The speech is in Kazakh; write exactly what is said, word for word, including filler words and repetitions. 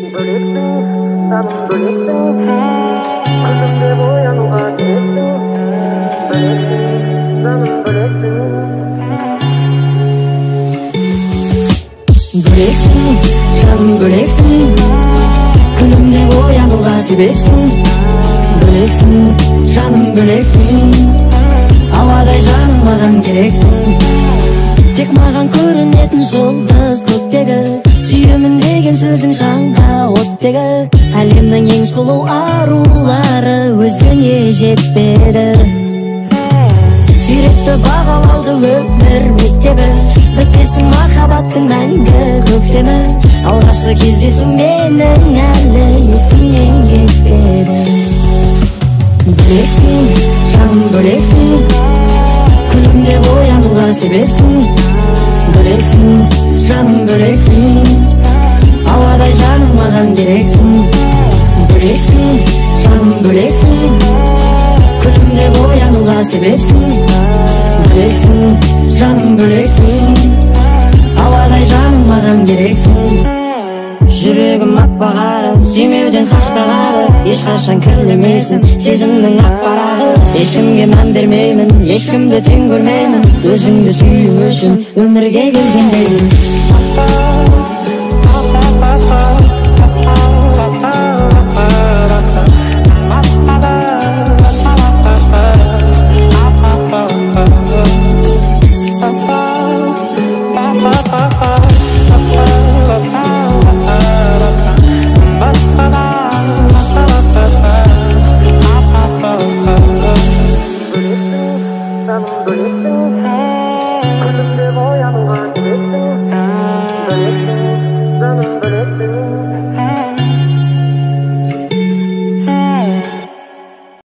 Böлекsin, жаным böлекsin, күнімде оянуға себепсің. Böлекsin, жаным böлекsin, ауадай жаным маған керексің. Тек маған көрінетін жұлдыз көктегі, сүйемін деген сөзің жанға оттегі. Әлемнің ең сұлу арулары өзіңе жетпеді. Үйретті бағалауды өмір мектебі, бітпесін махаббаттың мәңгі көктемі. Алғашқы кездесу менің әлі есімнен кетпеді. Бөлексің, жаным бөлексің, күнімде оянуға себепсің. Бөлексің, жаным бөлексің, ауадай жаным маған керексің. Бөлексің, жаным бөлексің, күнімде оянуға себепсің. Бөлексің, жаным бөлексің, ауадай жаным маған керексің. Жүрегім аппағары, сүймеуден сақтанады, ешқашан кірлемесін сезімнің ақпараты. Ешкімге мән бермеймін, ешкімді тең көрмеймін, өзіңді сүю үшін өмірге келгендеймін.